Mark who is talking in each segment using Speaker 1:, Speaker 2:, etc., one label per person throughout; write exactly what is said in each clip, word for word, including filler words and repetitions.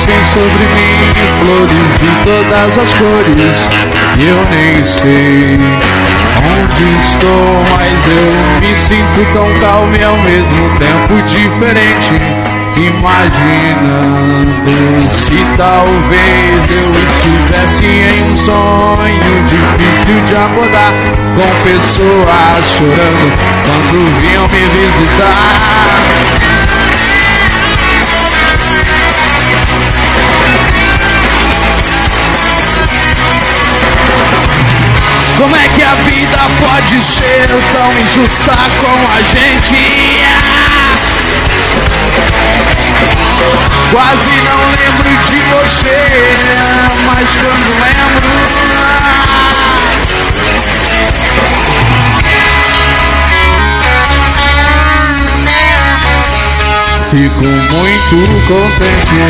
Speaker 1: descem sobre mim flores de todas as cores. Eu nem sei onde estou, mas eu me sinto tão calmo e ao mesmo tempo diferente. Imaginando se talvez eu estivesse em um sonho difícil de acordar, com pessoas chorando quando vinham me visitar. Como é que a vida pode ser tão injusta com a gente? Quase não lembro de você, mas quando lembro, fico muito contente.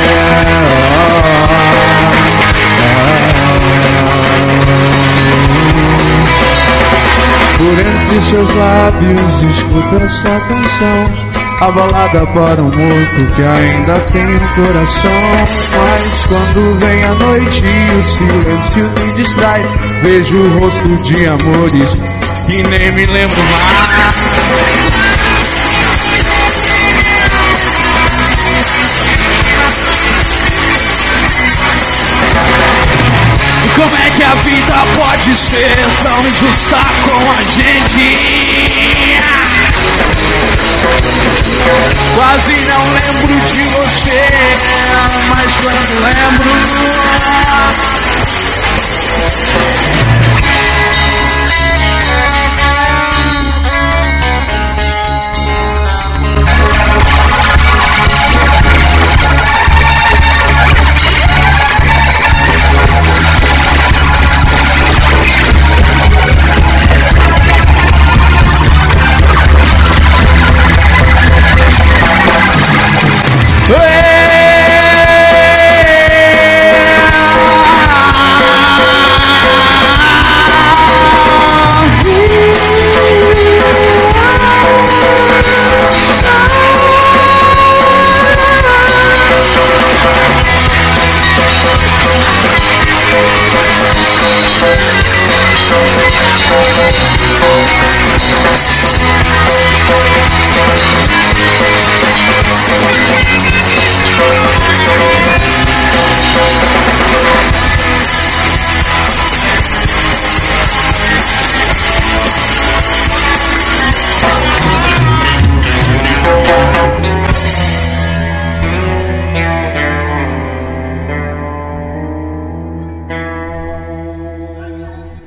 Speaker 1: Por entre seus lábios escuto essa canção, a balada para um morto que ainda tem um coração. Mas quando vem a noite e o silêncio me distrai, vejo o rosto de amores que nem me lembro mais. Como é que a vida pode ser tão injusta com a gente? Quase não lembro de você, mas quando lembro,